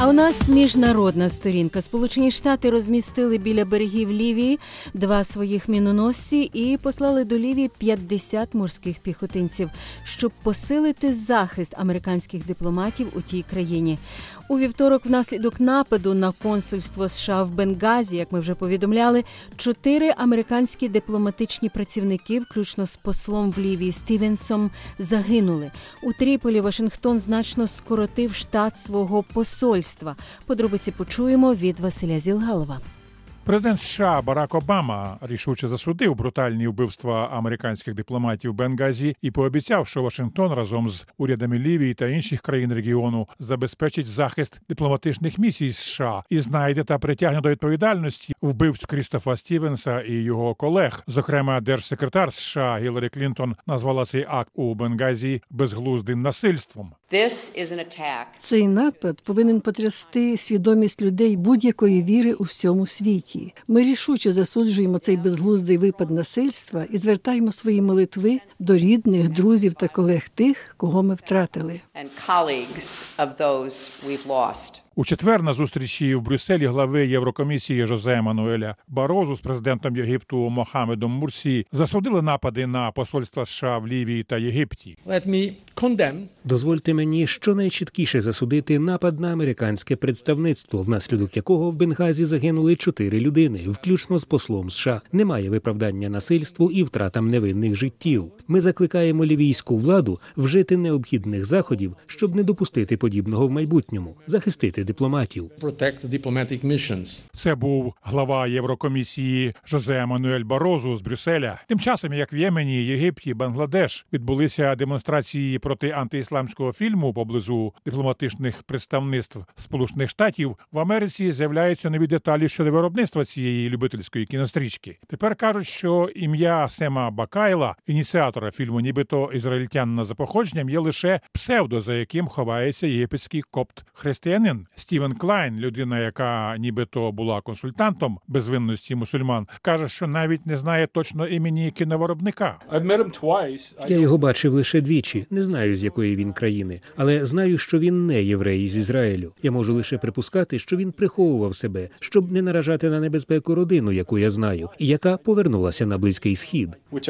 А у нас міжнародна сторінка. Сполучені Штати розмістили біля берегів Лівії 2 своїх міноносці і послали до Лівії 50 морських піхотинців, щоб посилити захист американських дипломатів у тій країні. У вівторок внаслідок нападу на консульство США в Бенгазі, як ми вже повідомляли, 4 американські дипломатичні працівники, включно з послом в Лівії Стівенсом, загинули. У Тріполі Вашингтон значно скоротив штат свого посольства. Подробиці почуємо від Василя Зілгалова. Президент США Барак Обама рішуче засудив брутальні вбивства американських дипломатів в Бенгазі і пообіцяв, що Вашингтон разом з урядами Лівії та інших країн регіону забезпечить захист дипломатичних місій США і знайде та притягне до відповідальності вбивць Крістофа Стівенса і його колег. Зокрема, держсекретар США Гіларі Клінтон назвала цей акт у Бенгазі безглуздим насильством. Цей напад повинен потрясти свідомість людей будь-якої віри у всьому світі. Ми рішуче засуджуємо цей безглуздий випад насильства і звертаємо свої молитви до рідних, друзів та колег тих, кого ми втратили. У четвер на зустрічі в Брюсселі глави Єврокомісії Жозе Мануеля Барозу з президентом Єгипту Мохамедом Мурсі засудили напади на посольства США в Лівії та Єгипті. Дозвольте мені щонайчіткіше засудити напад на американське представництво, внаслідок якого в Бенгазі загинули 4 людини, включно з послом США. Немає виправдання насильству і втратам невинних життів. Ми закликаємо лівійську владу вжити необхідних заходів, щоб не допустити подібного в майбутньому, захистити дипломатів. Це був глава Єврокомісії Жозе Мануель Барозу з Брюсселя. Тим часом, як в Ємені, Єгипті, Бангладеш відбулися демонстрації проти антиісламського фільму поблизу дипломатичних представництв Сполучених Штатів, в Америці з'являються нові деталі щодо виробництва цієї любительської кінострічки. Тепер кажуть, що ім'я Сема Бакайла, ініціатора фільму, нібито ізраїльтянина за походженням, є лише псевдо, за яким ховається єгипетський копт-християнин. Стівен Клайн, людина, яка нібито була консультантом безвинності мусульман, каже, що навіть не знає точно імені кіновиробника. Я його бачив лише двічі. Не знаю, з якої він країни, але знаю, що він не єврей з Ізраїлю. Я можу лише припускати, що він приховував себе, щоб не наражати на небезпеку родину, яку я знаю, і яка повернулася на Близький Схід.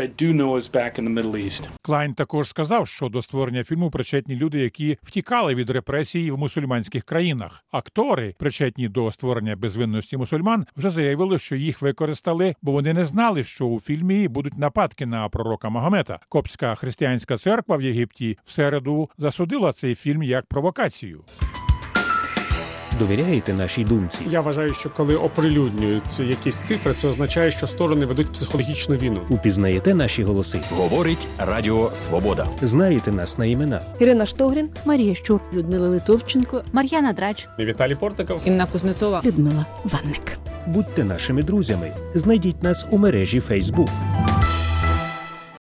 Клайн також сказав, що до створення фільму причетні люди, які втікали від репресій в мусульманських країнах. Актори, причетні до створення безвинності мусульман, вже заявили, що їх використали, бо вони не знали, що у фільмі будуть нападки на пророка Магомета. Коптська християнська церква в Єгипті в середу засудила цей фільм як провокацію. Довіряєте нашій думці? Я вважаю, що коли оприлюднюються якісь цифри, це означає, що сторони ведуть психологічну війну. Упізнаєте наші голоси? Говорить Радіо Свобода. Знаєте нас на імена? Ірина Штогрін, Марія Щур, Людмила Литовченко, Мар'яна Драч, Віталій Портников, Інна Кузнецова, Людмила Ванник. Будьте нашими друзями. Знайдіть нас у мережі Facebook.